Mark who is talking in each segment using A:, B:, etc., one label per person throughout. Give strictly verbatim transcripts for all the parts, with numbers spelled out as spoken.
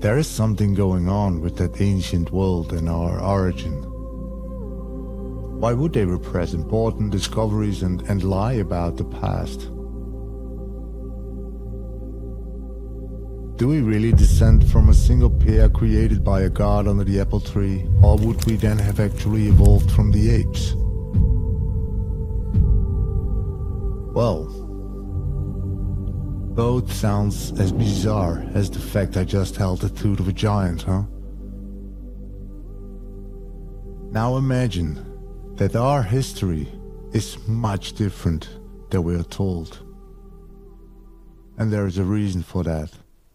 A: There is something going on with that ancient world and our origin. Why would they repress important discoveries and, and lie about the past? Do we really descend from a single pair created by a god under the apple tree, or would we then have actually evolved from the apes? Well, both sounds as bizarre as the fact I just held the tooth of a giant, huh? Now imagine that our history is much different than we are told. And there is a reason for that.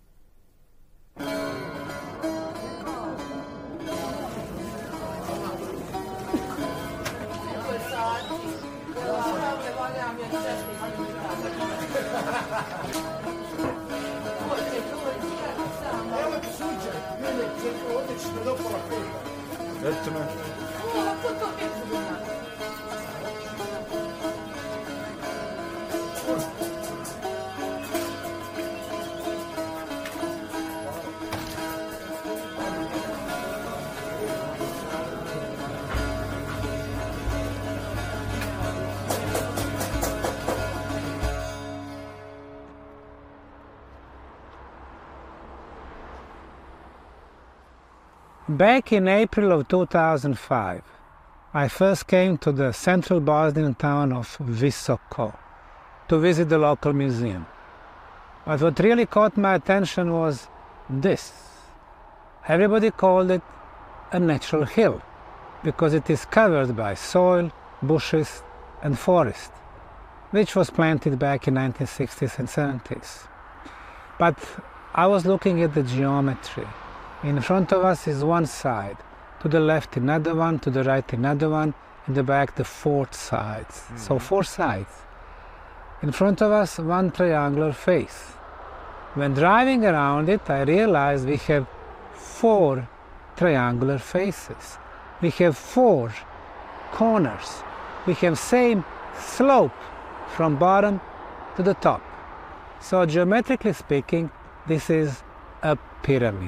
B: Back in April of two thousand five, I first came to the central Bosnian town of Visoko to visit the local museum. But what really caught my attention was this. Everybody called it a natural hill because it is covered by soil, bushes and forest, which was planted back in nineteen sixties and seventies. But I was looking at the geometry. In front of us is one side, to the left another one, to the right another one, in the back the four sides. Mm-hmm. So four sides. In front of us one triangular face. When driving around it, I realized we have four triangular faces. We have four corners. We have same slope from bottom to the top. So geometrically speaking, this is a pyramid.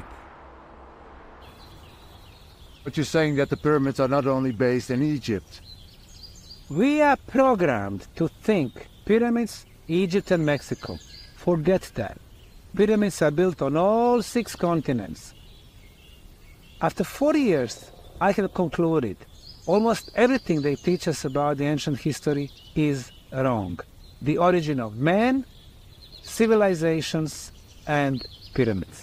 C: But you're saying that the pyramids are not only based in Egypt.
B: We are programmed to think pyramids, Egypt and Mexico. Forget that. Pyramids are built on all six continents. After forty years, I have concluded almost everything they teach us about the ancient history is wrong. The origin of man, civilizations and pyramids.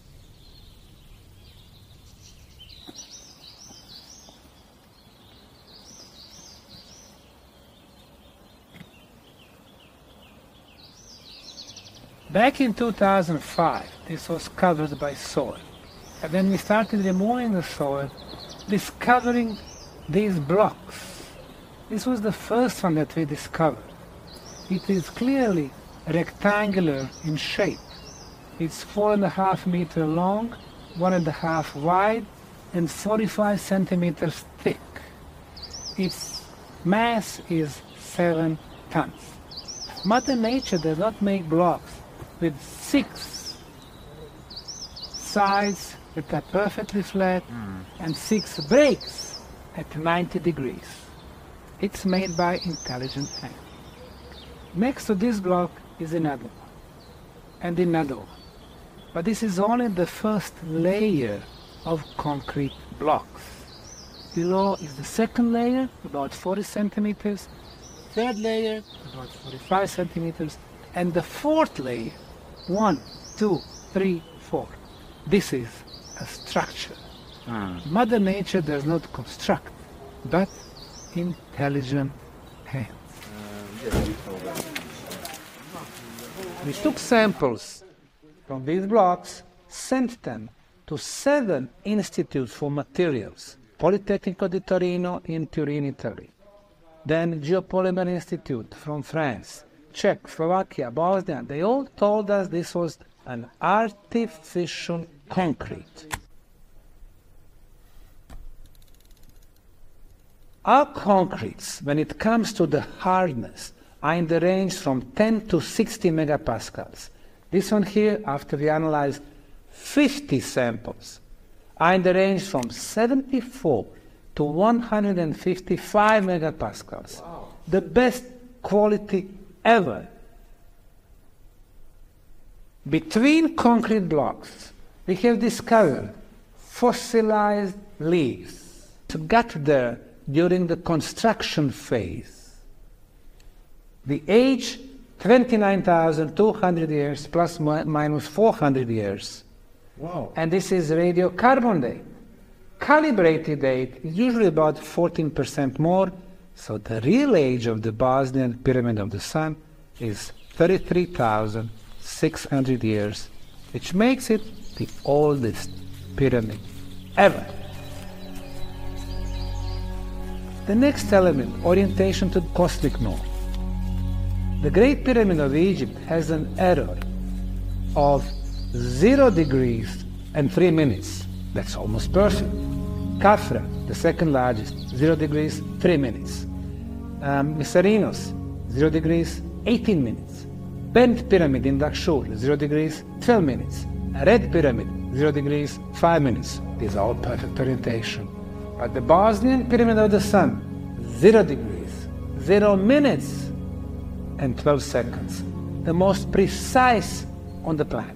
B: Back in two thousand five, this was covered by soil. And then we started removing the soil, discovering these blocks. This was the first one that we discovered. It is clearly rectangular in shape. It's four and a half meter long, one and a half wide, and forty-five centimeters thick. Its mass is seven tons. Mother Nature does not make blocks with six sides that are perfectly flat mm. and six breaks at ninety degrees. It's made by intelligent hand. Next to this block is another one, and another one. But this is only the first layer of concrete blocks. Below is the second layer, about forty centimeters, third layer, about forty-five centimeters, and the fourth layer, one, two, three, four. This is a structure. Mm. Mother Nature does not construct, but intelligent hands. We took samples from these blocks, sent them to seven institutes for materials, Politecnico di Torino in Turin, Italy, then Geopolymer Institute from France, Czech, Slovakia, Bosnia. They all told us this was an artificial concrete. Our concretes, when it comes to the hardness, are in the range from ten to sixty megapascals. This one here, after we analyzed fifty samples are in the range from seventy-four to one hundred fifty-five megapascals. Wow. The best quality ever. Between concrete blocks, we have discovered fossilized leaves. To get there during the construction phase. The age, twenty-nine thousand two hundred years plus minus four hundred years.
A: Wow.
B: And this is radiocarbon date. Calibrated date is usually about fourteen percent more, so the real age of the Bosnian Pyramid of the Sun is thirty-three thousand six hundred years, which makes it the oldest pyramid ever. The next element, orientation to the cosmic north. The Great Pyramid of Egypt has an error of zero degrees and three minutes. That's almost perfect. Khafra, the second largest, zero degrees, three minutes. Um, Mycerinus, zero degrees, eighteen minutes. Bent Pyramid in Dahshur, zero degrees, twelve minutes. Red Pyramid, zero degrees, five minutes. These are all perfect orientation. But the Bosnian Pyramid of the Sun, zero degrees, zero minutes, and twelve seconds. The most precise on the planet.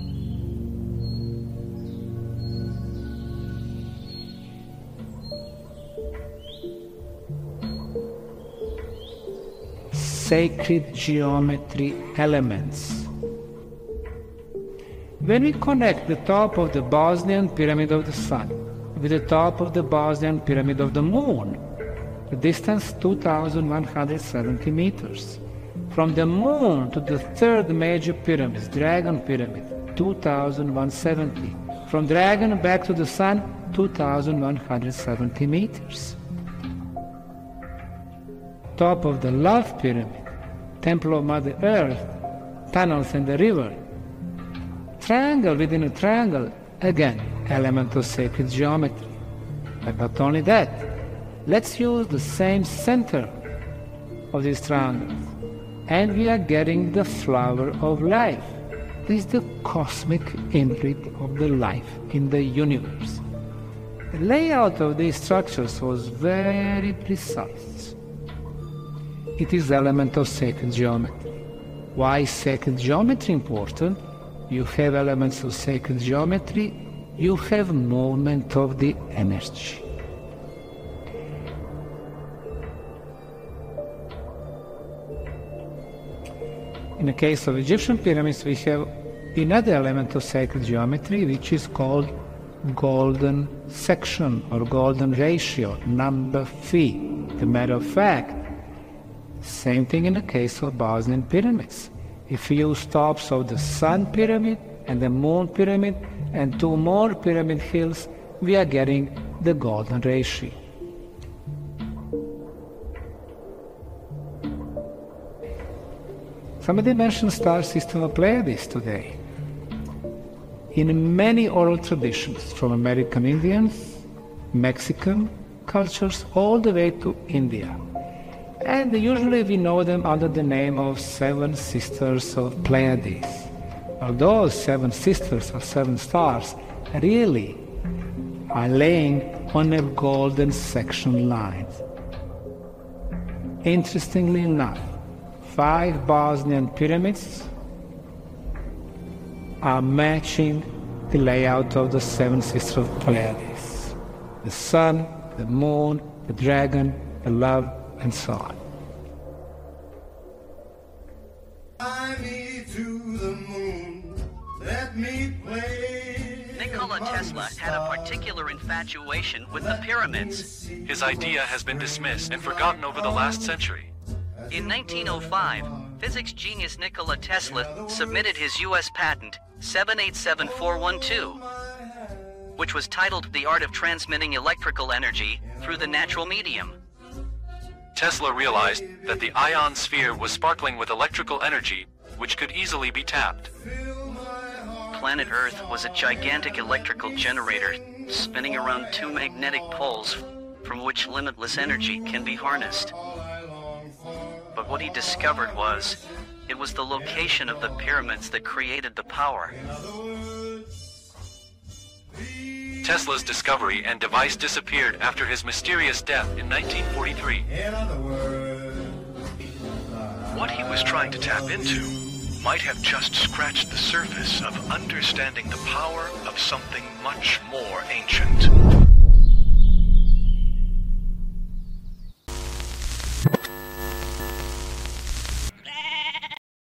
B: Sacred geometry elements. When we connect the top of the Bosnian Pyramid of the Sun with the top of the Bosnian Pyramid of the Moon, the distance two thousand one hundred seventy meters. From the Moon to the third major pyramid, Dragon Pyramid, two thousand one hundred seventy. From Dragon back to the Sun, two thousand one hundred seventy meters. Top of the Love Pyramid, Temple of Mother Earth, tunnels in the river. Triangle within a triangle, again, element of sacred geometry. But not only that, let's use the same center of these triangles, and we are getting the flower of life. This is the cosmic imprint of the life in the universe. The layout of these structures was very precise. It is element of sacred geometry. Why is sacred geometry important? You have elements of sacred geometry, you have movement of the energy. In the case of Egyptian pyramids, we have another element of sacred geometry, which is called golden section or golden ratio, number phi. As a matter of fact, same thing in the case of Bosnian pyramids. If you use tops of the Sun Pyramid and the Moon Pyramid and two more pyramid hills, we are getting the golden ratio. Somebody mentioned star system of Pleiades today. In many oral traditions, from American Indians, Mexican cultures, all the way to India. And usually we know them under the name of Seven Sisters of Pleiades. Although seven sisters or seven stars really are laying on a golden section line. Interestingly enough, five Bosnian pyramids are matching the layout of the seven sisters of Pleiades. The Sun, the Moon, the Dragon, the Love, and so on.
D: Fly me to the moon, let me play.
E: Nikola Tesla had a particular infatuation with the pyramids.
F: His idea has been dismissed and forgotten over the last century.
E: In nineteen oh five, physics genius Nikola Tesla submitted his U S patent seven eight seven four one two, which was titled The Art of Transmitting Electrical Energy Through the Natural Medium.
F: Tesla realized that the ion sphere was sparkling with electrical energy, which could easily be tapped.
E: Planet Earth was a gigantic electrical generator spinning around two magnetic poles from which limitless energy can be harnessed. But what he discovered was, it was the location of the pyramids that created the power.
F: Tesla's discovery and device disappeared after his mysterious death in nineteen forty-three.
D: In other words,
G: What he was trying to tap into might have just scratched the surface of understanding the power of something much more ancient.